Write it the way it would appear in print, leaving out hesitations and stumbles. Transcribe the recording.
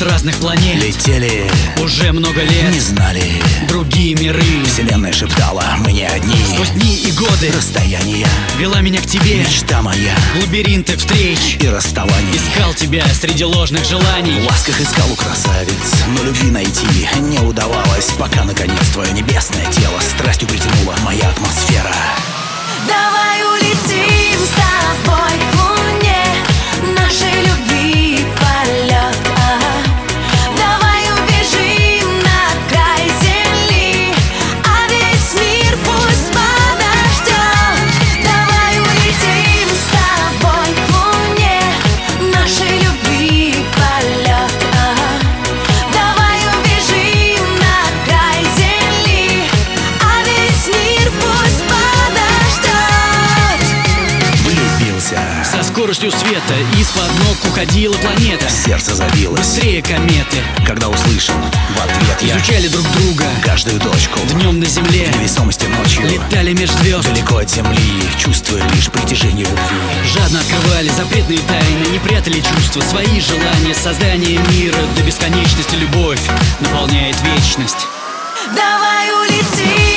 разных планет летели, уже много лет, не знали. другие миры. Вселенная шептала, мы не одни. Сквозь дни и годы расстояния вела меня к тебе, мечта моя, лабиринты встреч и расставаний. искал тебя среди ложных желаний. В ласках искал у красавиц, но любви найти не удавалось, пока наконец твое небесное тело страстью притянула моя атмосфера. Давай улетим с тобой к луне, нашей любви полет. Давай убежим на край земли, а весь мир пусть подождет. Давай улетим с тобой к луне, нашей любви полет. Давай убежим на край земли, а весь мир пусть подождет. Влюбился, Со скоростью света из-под ног уходила планета. сердце забилось, Быстрее кометы когда услышал в ответ я изучали друг друга. каждую точку Днем на земле в невесомости ночью, летали меж звезд, далеко от земли, чувствуя лишь притяжение любви. жадно открывали запретные тайны, не прятали чувства, свои желания. Создание мира до бесконечности, любовь наполняет вечность. Давай улетим